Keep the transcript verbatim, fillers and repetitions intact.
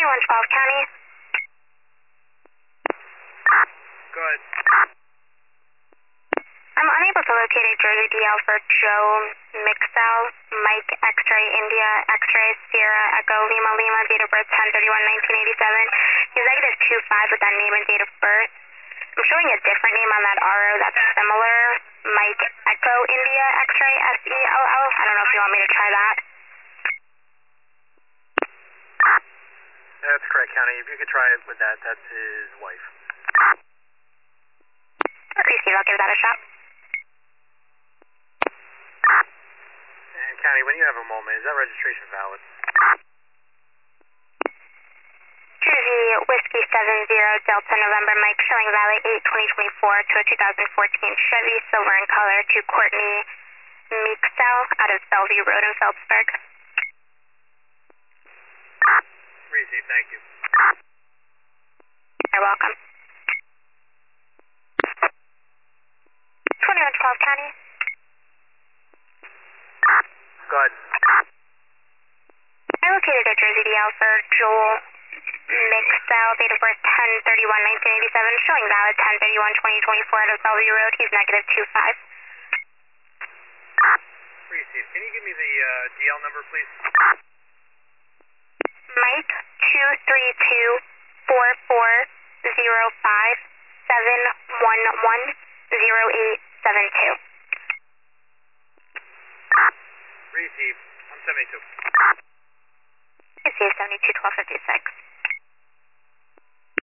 twenty-one twelve County. Go ahead. I'm unable to locate a Jersey D L for Joe Mixel, Mike X-ray India, X-ray Sierra Echo Lima Lima, date of birth ten thirty-one nineteen eighty-seven. He's negative two five with that name and date of birth. I'm showing a different name on that R O that's similar. Mike Echo India, X-ray S E L L. I don't know if you want me to try that. That's correct, County. If you could try it with that, that's his wife. Receive, I'll give that a shot. And County, when you have a moment, is that registration valid? Jersey Whiskey seven zero Delta November Mike, showing valid eight twenty twenty-four to a two thousand fourteen Chevy, silver in color, to Courtney Meeksel out of Bellevue Road in Phelpsburg. Receive, thank you. You're welcome. twenty-one twelve County. Go ahead. I located a Jersey D L for Joel Mixel, date of birth ten thirty-one nineteen eighty-seven, showing valid ten thirty-one twenty twenty-four out of Bellevue Road. He's negative two five. Receive. Can you give me the uh, D L number, please? Mike two three two four four zero five seven one one zero eight seven two. Receive. I'm seventy-two. Receive seventy-two twelve fifty-six.